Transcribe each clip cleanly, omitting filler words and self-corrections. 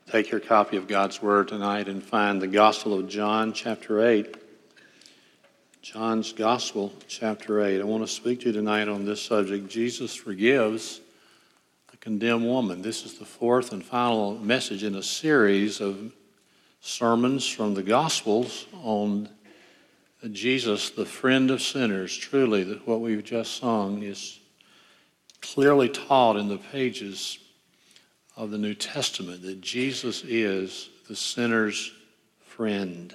Take your copy of God's Word tonight and find the Gospel of John, chapter 8. John's Gospel, chapter 8. I want to speak to you tonight on this subject. Jesus forgives the condemned woman. This is the fourth and final message in a series of sermons from the Gospels on Jesus, the friend of sinners. Truly, what we've just sung is clearly taught in the pages of the New Testament, that Jesus is the sinner's friend.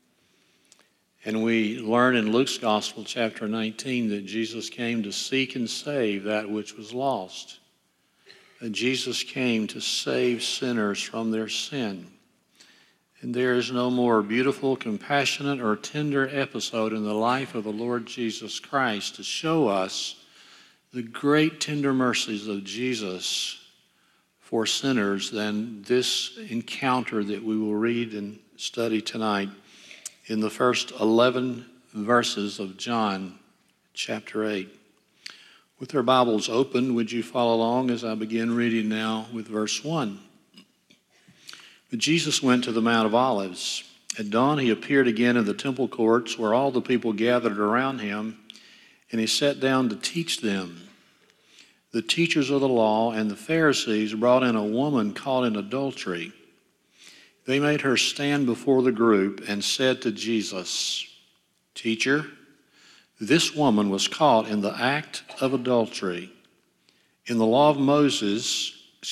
And we learn in Luke's Gospel, chapter 19, that Jesus came to seek and save that which was lost. That Jesus came to save sinners from their sin. And there is no more beautiful, compassionate, or tender episode in the life of the Lord Jesus Christ to show us the great tender mercies of Jesus for sinners than this encounter that we will read and study tonight in the first 11 verses of John chapter 8. With our Bibles open, would you follow along as I begin reading now with verse 1? But Jesus went to the Mount of Olives. At dawn he appeared again in the temple courts where all the people gathered around him, and he sat down to teach them. The teachers of the law and the Pharisees brought in a woman caught in adultery. They made her stand before the group and said to Jesus, "Teacher, this woman was caught in the act of adultery. In the law, Moses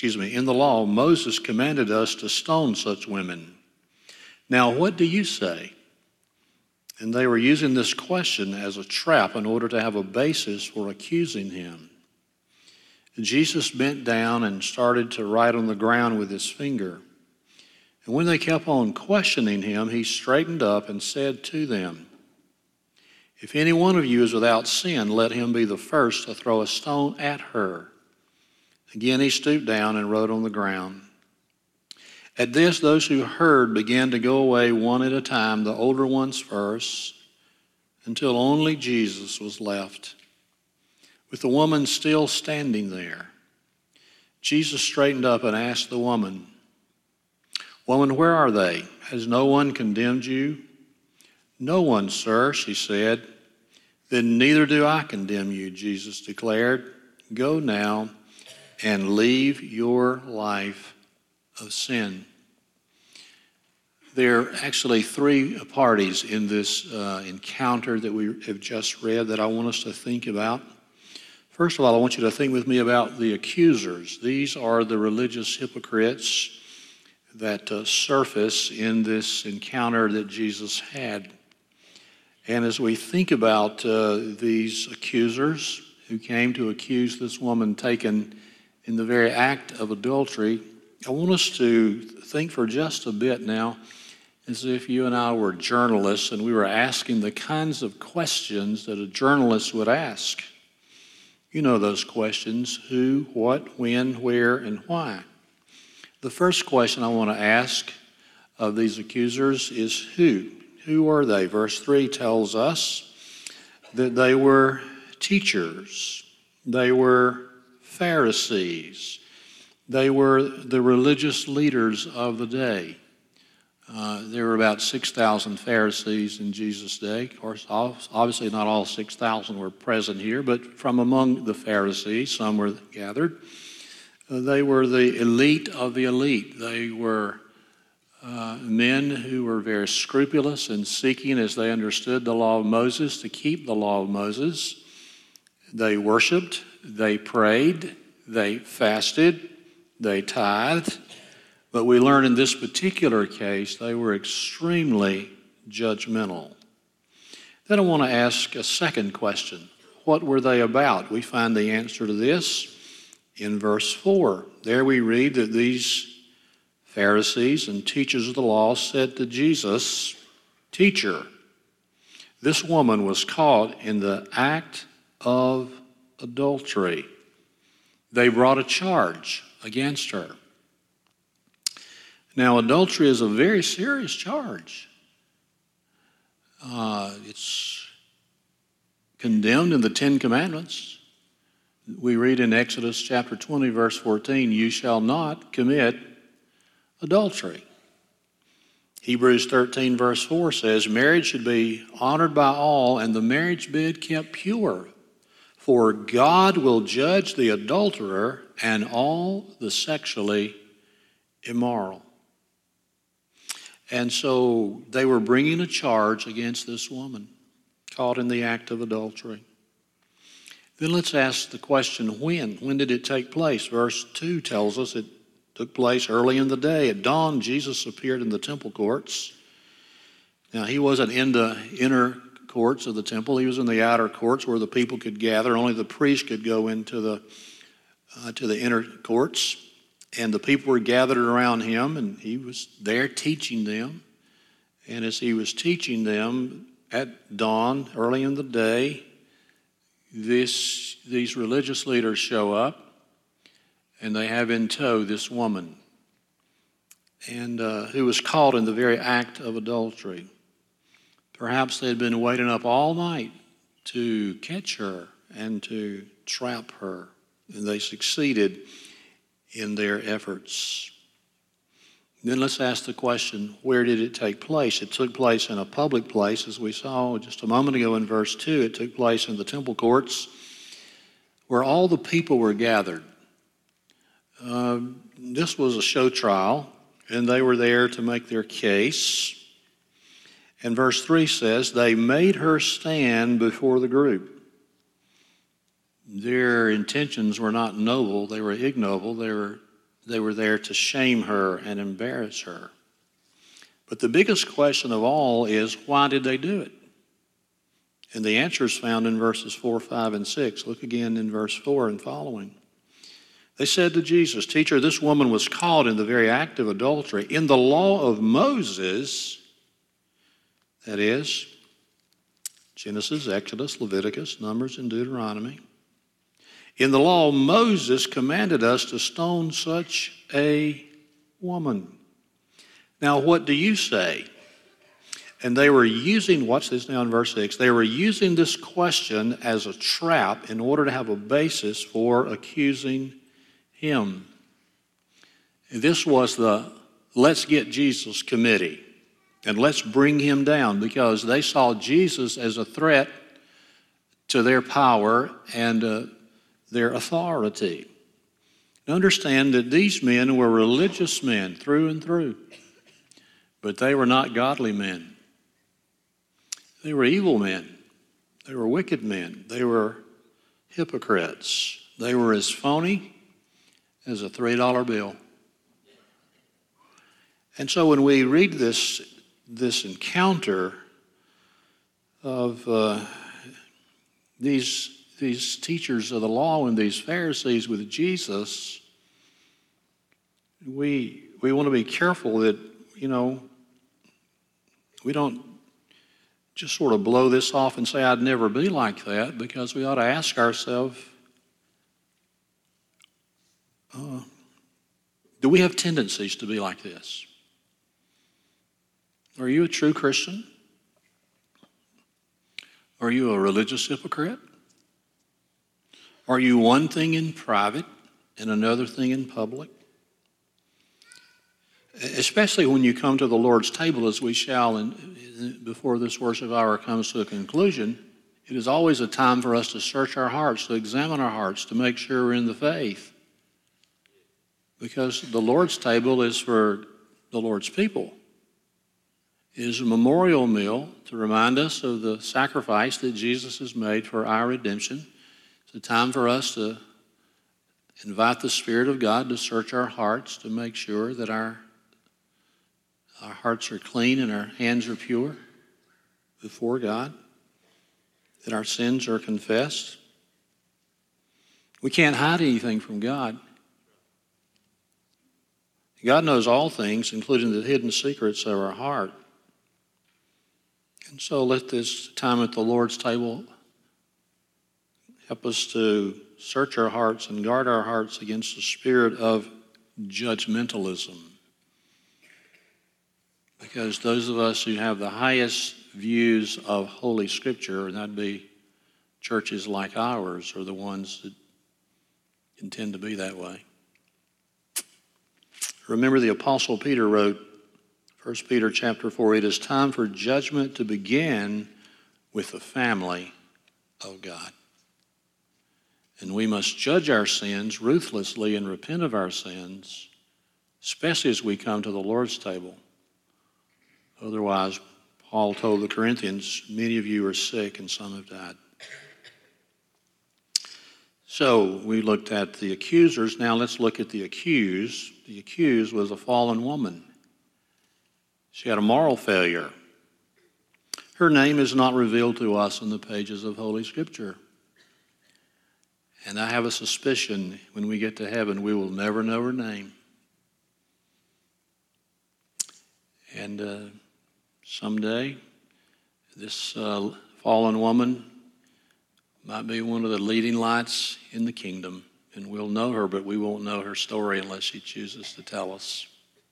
commanded us to stone such women. Now, what do you say?" And they were using this question as a trap in order to have a basis for accusing him. Jesus bent down and started to write on the ground with his finger. And when they kept on questioning him, he straightened up and said to them, "If any one of you is without sin, let him be the first to throw a stone at her." Again he stooped down and wrote on the ground. At this, those who heard began to go away one at a time, the older ones first, until only Jesus was left, with the woman still standing there. Jesus straightened up and asked the woman, "Woman, where are they? Has no one condemned you?" "No one, sir," she said. "Then neither do I condemn you," Jesus declared. "Go now and leave your life of sin." There are actually three parties in this encounter that we have just read that I want us to think about. First of all, I want you to think with me about the accusers. These are the religious hypocrites that surface in this encounter that Jesus had. And as we think about these accusers who came to accuse this woman taken in the very act of adultery, I want us to think for just a bit now as if you and I were journalists and we were asking the kinds of questions that a journalist would ask. You know those questions: who, what, when, where, and why. The first question I want to ask of these accusers is who. Who are they? Verse 3 tells us that they were teachers. They were Pharisees. They were the religious leaders of the day. There were about 6,000 Pharisees in Jesus' day. Of course, obviously not all 6,000 were present here, but from among the Pharisees, some were gathered. They were the elite of the elite. They were men who were very scrupulous in seeking, as they understood the law of Moses, to keep the law of Moses. They worshiped, they prayed, they fasted, they tithed. But we learn in this particular case, they were extremely judgmental. Then I want to ask a second question. What were they about? We find the answer to this in verse 4. There we read that these Pharisees and teachers of the law said to Jesus, "Teacher, this woman was caught in the act of adultery." They brought a charge against her. Now, adultery is a very serious charge. It's condemned in the Ten Commandments. We read in Exodus chapter 20, verse 14, "You shall not commit adultery. Hebrews 13 verse 4 says, marriage should be honored by all and the marriage bed kept pure. For God will judge the adulterer and all the sexually immoral. And so they were bringing a charge against this woman caught in the act of adultery. Then let's ask the question, when? When did it take place? Verse 2 tells us it took place early in the day. At dawn, Jesus appeared in the temple courts. Now, he wasn't in the inner courts of the temple. He was in the outer courts where the people could gather. Only the priest could go into the inner courts. And the people were gathered around him, and he was there teaching them. And as he was teaching them at dawn, early in the day, these religious leaders show up, and they have in tow this woman, and who was caught in the very act of adultery. Perhaps they had been waiting up all night to catch her and to trap her, and they succeeded in their efforts. Then let's ask the question, where did it take place? It took place in a public place, as we saw just a moment ago in verse 2. It took place in the temple courts where all the people were gathered. This was a show trial, and they were there to make their case. And verse 3 says, they made her stand before the group. Their intentions were not noble, they were ignoble. They were there to shame her and embarrass her. But the biggest question of all is, why did they do it? And the answer is found in verses 4, 5, and 6. Look again in verse 4 and following. They said to Jesus, Teacher, this woman was caught in the very act of adultery. In the law of Moses, that is, Genesis, Exodus, Leviticus, Numbers, and Deuteronomy, in the law, Moses commanded us to stone such a woman. Now, what do you say? And they were using, watch this now in verse 6, they were using this question as a trap in order to have a basis for accusing him. And this was the let's get Jesus committee, and let's bring him down, because they saw Jesus as a threat to their power and their authority. Understand that these men were religious men through and through, but they were not godly men. They were evil men. They were wicked men. They were hypocrites. They were as phony as a $3 bill. And so when we read this encounter of these teachers of the law and these Pharisees with Jesus, we want to be careful that, we don't just sort of blow this off and say, I'd never be like that, because we ought to ask ourselves, do we have tendencies to be like this? Are you a true Christian? Are you a religious hypocrite? Are you one thing in private and another thing in public? Especially when you come to the Lord's table, as we shall before this worship hour comes to a conclusion, it is always a time for us to search our hearts, to examine our hearts, to make sure we're in the faith. Because the Lord's table is for the Lord's people. It is a memorial meal to remind us of the sacrifice that Jesus has made for our redemption. It's a time for us to invite the Spirit of God to search our hearts, to make sure that our hearts are clean and our hands are pure before God, that our sins are confessed. We can't hide anything from God. God knows all things, including the hidden secrets of our heart. And so let this time at the Lord's table help us to search our hearts and guard our hearts against the spirit of judgmentalism. Because those of us who have the highest views of Holy Scripture, and that'd be churches like ours, are the ones that intend to be that way. Remember, the Apostle Peter wrote, 1 Peter chapter 4, it is time for judgment to begin with the family of God. And we must judge our sins ruthlessly and repent of our sins, especially as we come to the Lord's table. Otherwise, Paul told the Corinthians, many of you are sick and some have died. So we looked at the accusers. Now let's look at the accused. The accused was a fallen woman. She had a moral failure. Her name is not revealed to us in the pages of Holy Scripture. And I have a suspicion when we get to heaven, we will never know her name. And someday, this fallen woman might be one of the leading lights in the kingdom, and we'll know her, but we won't know her story unless she chooses to tell us.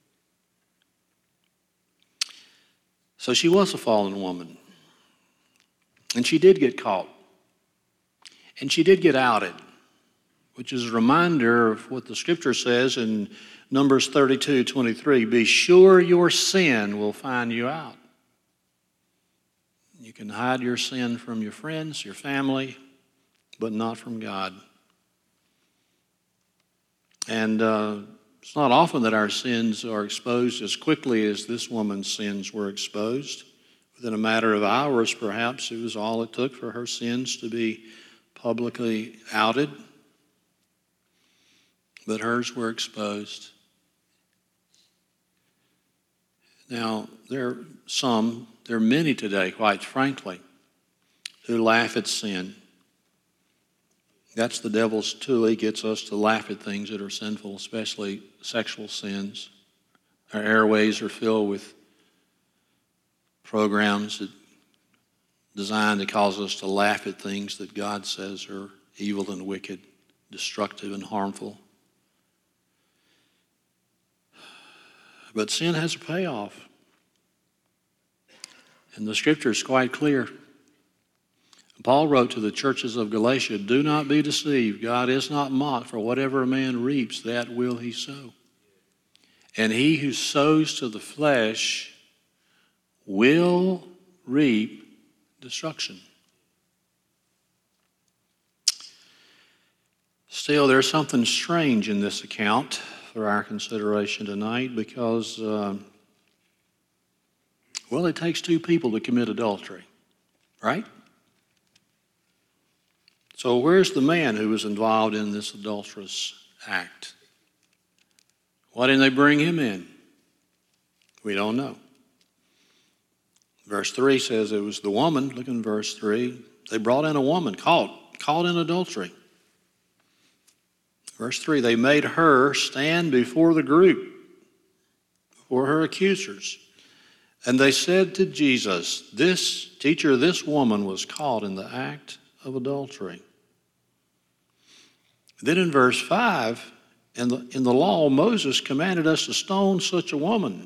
So she was a fallen woman, and she did get caught, and she did get outed, which is a reminder of what the Scripture says in Numbers 32:23, be sure your sin will find you out. You can hide your sin from your friends, your family, but not from God. And it's not often that our sins are exposed as quickly as this woman's sins were exposed. Within a matter of hours, perhaps, it was all it took for her sins to be publicly outed. But hers were exposed. Now, there are many today, quite frankly, who laugh at sin. That's the devil's tool. He gets us to laugh at things that are sinful, especially sexual sins. Our airways are filled with programs that designed to cause us to laugh at things that God says are evil and wicked, destructive and harmful. But sin has a payoff. And the Scripture is quite clear. Paul wrote to the churches of Galatia, do not be deceived. God is not mocked, for whatever a man reaps, that will he sow. And he who sows to the flesh will reap destruction. Still, there's something strange in this account for our consideration tonight because, it takes two people to commit adultery, right? So where's the man who was involved in this adulterous act? Why didn't they bring him in? We don't know. Verse 3 says it was the woman. Look in verse 3. They brought in a woman caught in adultery. Verse 3, they made her stand before the group, before her accusers. And they said to Jesus, this woman was caught in the act of adultery. Then in verse 5, in the law, Moses commanded us to stone such a woman.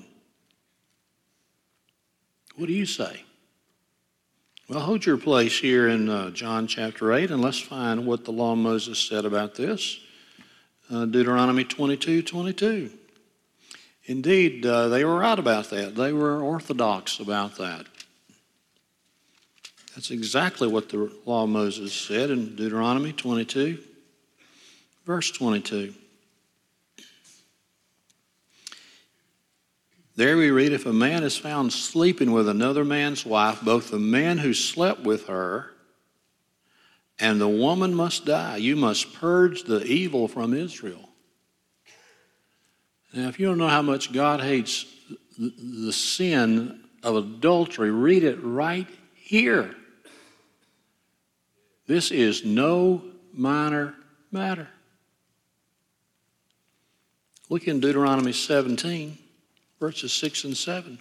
What do you say? Well, hold your place here in John chapter 8, and let's find what the law of Moses said about this. Deuteronomy 22:22. Indeed, they were right about that. They were orthodox about that. That's exactly what the law of Moses said in Deuteronomy 22, verse 22. There we read, if a man is found sleeping with another man's wife, both the man who slept with her and the woman must die. You must purge the evil from Israel. Now, if you don't know how much God hates the sin of adultery, read it right here. This is no minor matter. Look in Deuteronomy 17, verses 6 and 7.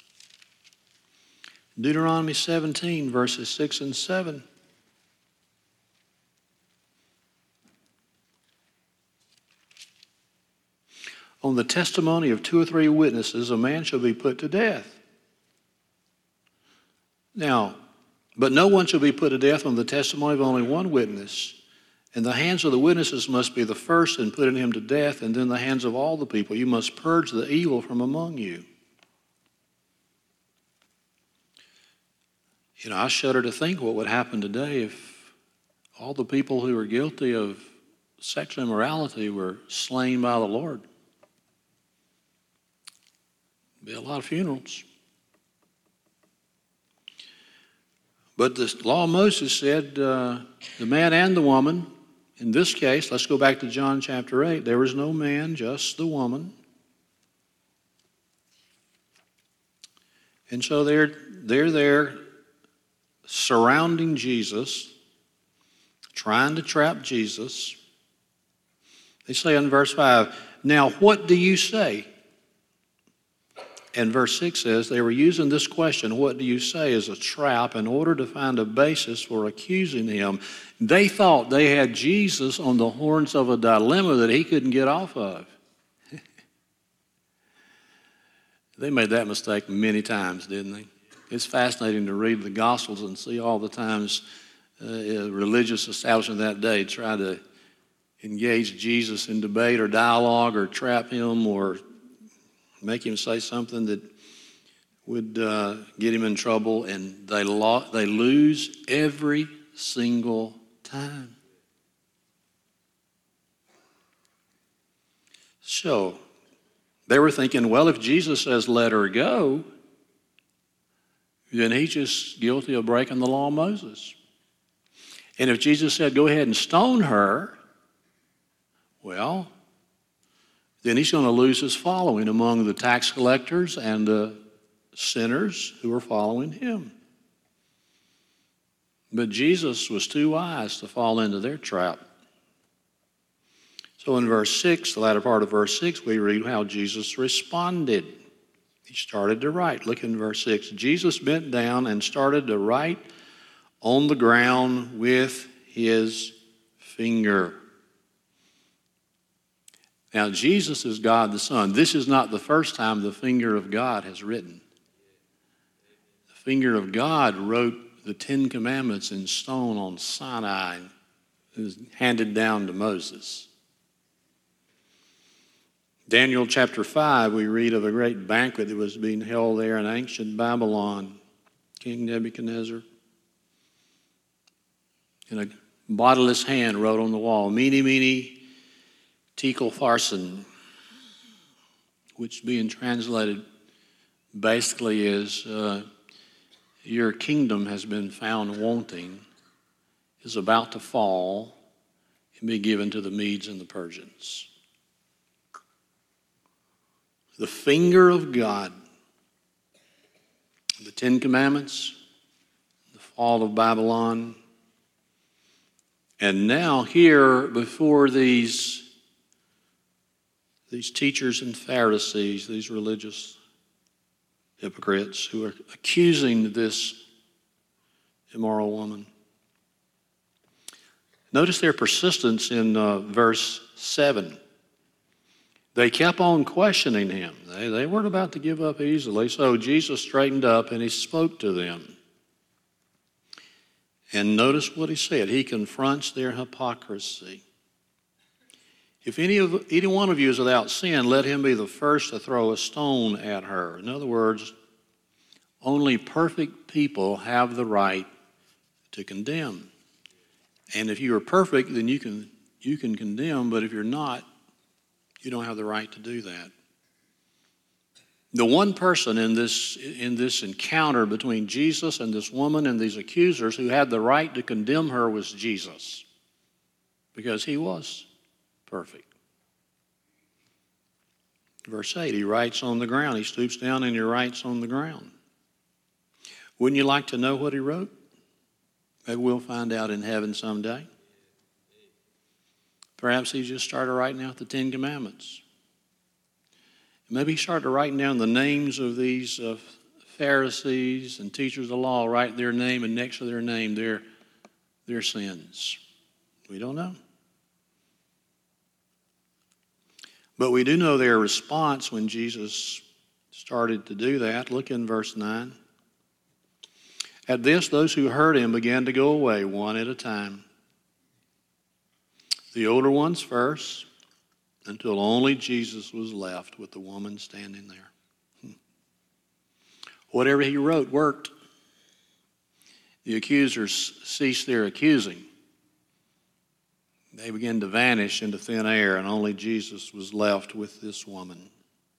Deuteronomy 17, verses 6 and 7. On the testimony of 2 or 3 witnesses, a man shall be put to death. Now, but no one shall be put to death on the testimony of only one witness. And the hands of the witnesses must be the first in putting him to death, and then the hands of all the people. You must purge the evil from among you. You know, I shudder to think what would happen today if all the people who are guilty of sexual immorality were slain by the Lord. There'd be a lot of funerals. But the law of Moses said the man and the woman, in this case, let's go back to John chapter 8, there was no man, just the woman. And so they're there surrounding Jesus, trying to trap Jesus. They say in verse 5, now what do you say? And verse 6 says they were using this question, what do you say, as a trap in order to find a basis for accusing him. They thought they had Jesus on the horns of a dilemma that he couldn't get off of. They made that mistake many times, didn't they? It's fascinating to read the Gospels and see all the times religious establishment that day try to engage Jesus in debate or dialogue or trap him or make him say something that would get him in trouble, and they lose every single time. So they were thinking, well, if Jesus says let her go, then he's just guilty of breaking the law of Moses. And if Jesus said go ahead and stone her, well, then he's going to lose his following among the tax collectors and the sinners who are following him. But Jesus was too wise to fall into their trap. So in verse 6, the latter part of verse 6, we read how Jesus responded. He started to write. Look in verse 6. Jesus bent down and started to write on the ground with his finger. Now, Jesus is God the Son. This is not the first time the finger of God has written. The finger of God wrote the Ten Commandments in stone on Sinai. It was handed down to Moses. Daniel chapter 5, we read of a great banquet that was being held there in ancient Babylon. King Nebuchadnezzar. And a bodiless hand wrote on the wall, Mene, Mene, Tekel Pharsin, which being translated basically is your kingdom has been found wanting, is about to fall, and be given to the Medes and the Persians. The finger of God, the Ten Commandments, the fall of Babylon, and now here before these teachers and Pharisees, these religious hypocrites who are accusing this immoral woman. Notice their persistence in verse 7. They kept on questioning him. They weren't about to give up easily, so Jesus straightened up and he spoke to them. And notice what he said. He confronts their hypocrisy. If any one of you is without sin, let him be the first to throw a stone at her. In other words, only perfect people have the right to condemn. And if you are perfect, then you can condemn, but if you're not, you don't have the right to do that. The one person in this encounter between Jesus and this woman and these accusers who had the right to condemn her was Jesus, because he was perfect. Verse 8, he writes on the ground. He stoops down and he writes on the ground. Wouldn't you like to know what he wrote? Maybe we'll find out in heaven someday. Perhaps he just started writing out the Ten Commandments. Maybe he started writing down the names of these Pharisees and teachers of the law, write their name, and next to their name, their sins. We don't know. But we do know their response when Jesus started to do that. Look in verse 9. At this, those who heard him began to go away one at a time, the older ones first, until only Jesus was left with the woman standing there. Whatever he wrote worked. The accusers ceased their accusing. They began to vanish into thin air, and only Jesus was left with this woman.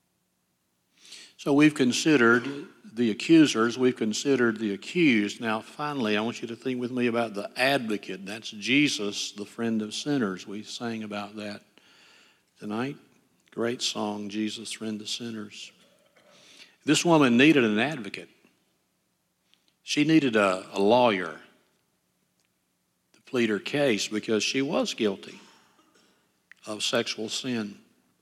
So we've considered the accusers, we've considered the accused. Now, finally, I want you to think with me about the advocate. That's Jesus, the friend of sinners. We sang about that tonight. Great song, Jesus, friend of sinners. This woman needed an advocate. She needed a lawyer to plead her case because she was guilty of sexual sin.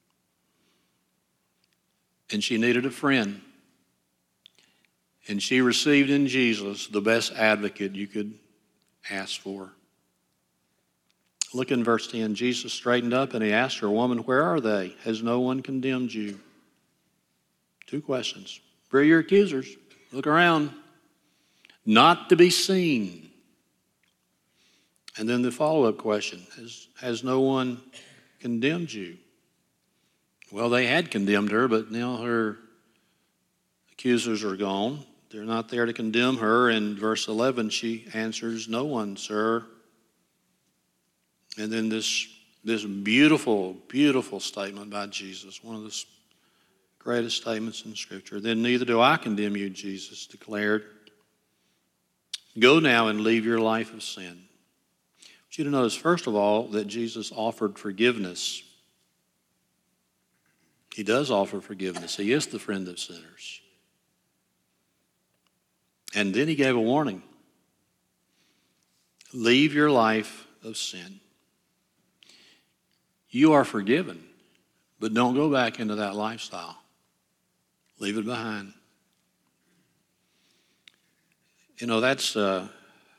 And she needed a friend. And she received in Jesus the best advocate you could ask for. Look in verse 10. Jesus straightened up and he asked her, "Woman, where are they? Has no one condemned you?" Two questions. Where are your accusers? Look around. Not to be seen. And then the follow-up question, has no one condemned you? Well, they had condemned her, but now her accusers are gone. They're not there to condemn her. In verse 11, she answers, "No one, sir." And then this beautiful, beautiful statement by Jesus, one of the greatest statements in Scripture. "Then neither do I condemn you," Jesus declared. "Go now and leave your life of sin." I want you to notice, first of all, that Jesus offered forgiveness. He does offer forgiveness. He is the friend of sinners. And then he gave a warning. Leave your life of sin. You are forgiven, but don't go back into that lifestyle. Leave it behind. You know, that's the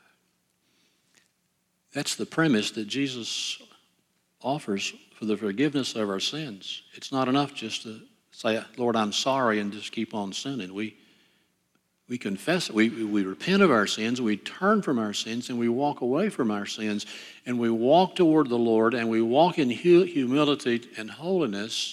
premise that Jesus offers for the forgiveness of our sins. It's not enough just to say, "Lord, I'm sorry," and just keep on sinning. We confess it. We repent of our sins. We turn from our sins, and we walk away from our sins. And we walk toward the Lord, and we walk in humility and holiness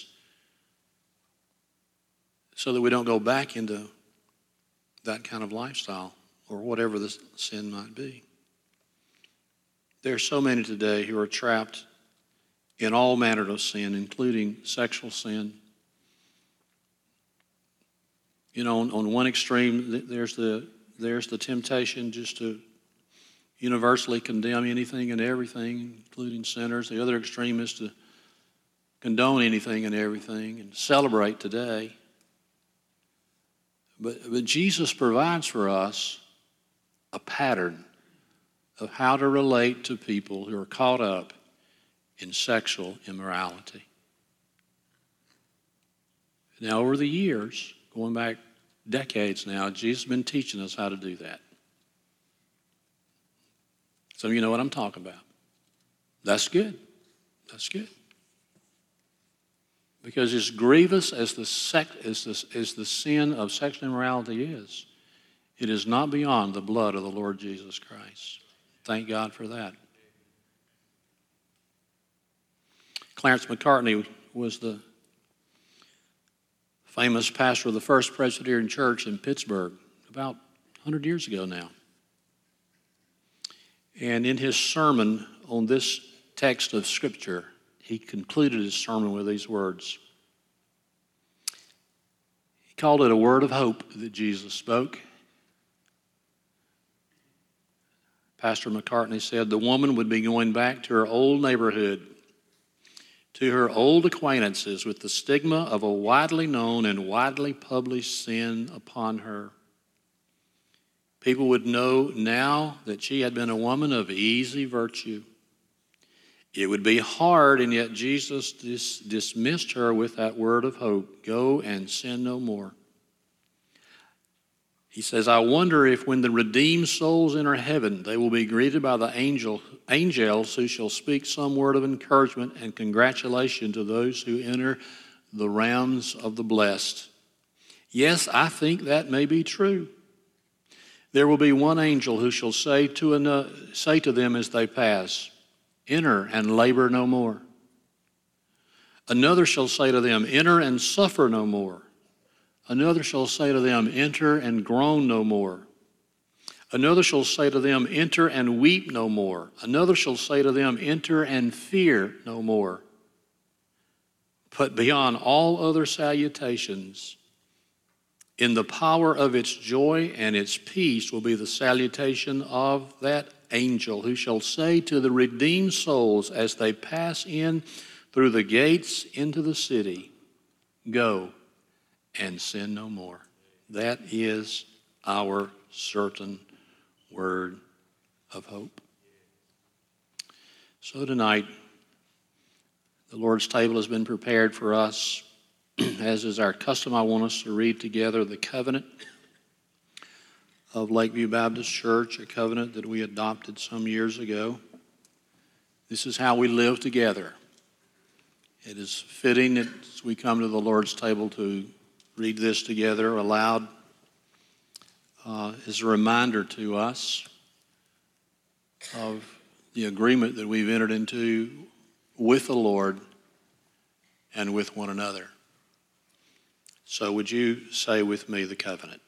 so that we don't go back into that kind of lifestyle or whatever the sin might be. There are so many today who are trapped in all manner of sin, including sexual sin. You know, on one extreme, there's the temptation just to universally condemn anything and everything, including sinners. The other extreme is to condone anything and everything and celebrate today. But Jesus provides for us a pattern of how to relate to people who are caught up in sexual immorality. Now, over the years, going back decades now, Jesus has been teaching us how to do that. Some of you know what I'm talking about. That's good. That's good. Because as grievous as the sin of sexual immorality is, it is not beyond the blood of the Lord Jesus Christ. Thank God for that. Clarence McCartney was the famous pastor of the First Presbyterian Church in Pittsburgh about 100 years ago now. And in his sermon on this text of Scripture, he concluded his sermon with these words. He called it a word of hope that Jesus spoke. Pastor McCartney said the woman would be going back to her old neighborhood, to her old acquaintances, with the stigma of a widely known and widely published sin upon her. People would know now that she had been a woman of easy virtue. It would be hard, and yet Jesus dismissed her with that word of hope. Go and sin no more. He says, I wonder if when the redeemed souls enter heaven, they will be greeted by the angels who shall speak some word of encouragement and congratulation to those who enter the realms of the blessed. Yes, I think that may be true. There will be one angel who shall say to them as they pass, enter and labor no more. Another shall say to them, enter and suffer no more. Another shall say to them, enter and groan no more. Another shall say to them, enter and weep no more. Another shall say to them, enter and fear no more. But beyond all other salutations, in the power of its joy and its peace will be the salutation of that angel who shall say to the redeemed souls as they pass in through the gates into the city, go and sin no more. That is our certain word of hope. So tonight, the Lord's table has been prepared for us. As is our custom, I want us to read together the covenant of Lakeview Baptist Church, a covenant that we adopted some years ago. This is how we live together. It is fitting that as we come to the Lord's table to read this together aloud as a reminder to us of the agreement that we've entered into with the Lord and with one another. So would you say with me the covenant?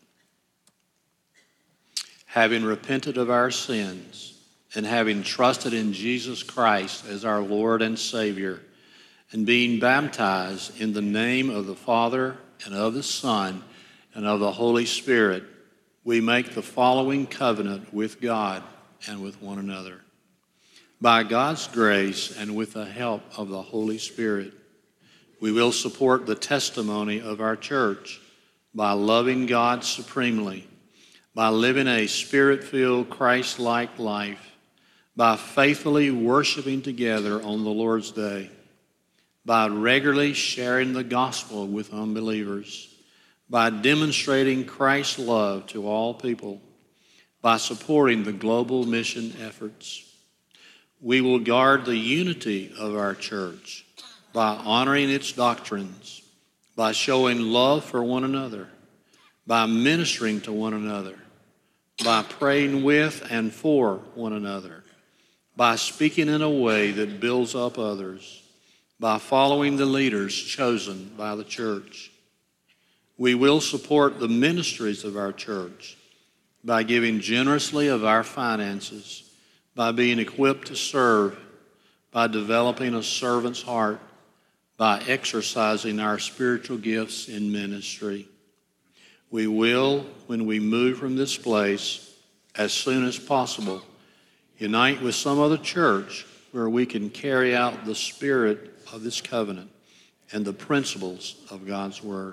Having repented of our sins and having trusted in Jesus Christ as our Lord and Savior, and being baptized in the name of the Father and of the Son and of the Holy Spirit, we make the following covenant with God and with one another. By God's grace and with the help of the Holy Spirit, we will support the testimony of our church by loving God supremely, by living a Spirit-filled, Christ-like life, by faithfully worshiping together on the Lord's Day, by regularly sharing the gospel with unbelievers, by demonstrating Christ's love to all people, by supporting the global mission efforts. We will guard the unity of our church by honoring its doctrines, by showing love for one another, by ministering to one another, by praying with and for one another, by speaking in a way that builds up others, by following the leaders chosen by the church. We will support the ministries of our church by giving generously of our finances, by being equipped to serve, by developing a servant's heart, by exercising our spiritual gifts in ministry. We will, when we move from this place, as soon as possible, unite with some other church where we can carry out the spirit of this covenant and the principles of God's Word.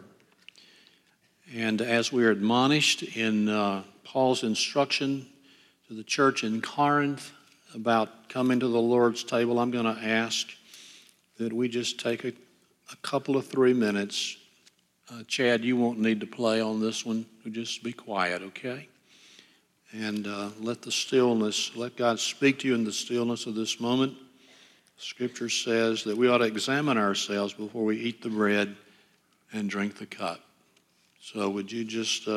And as we are admonished in Paul's instruction to the church in Corinth about coming to the Lord's table, I'm going to ask that we just take a couple of 3 minutes. Chad, you won't need to play on this one. Just be quiet, okay? And let God speak to you in the stillness of this moment. Scripture says that we ought to examine ourselves before we eat the bread and drink the cup. So would you just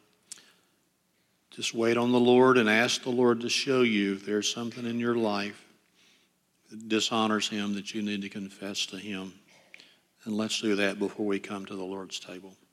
wait on the Lord and ask the Lord to show you if there's something in your life that dishonors Him that you need to confess to Him. And let's do that before we come to the Lord's table.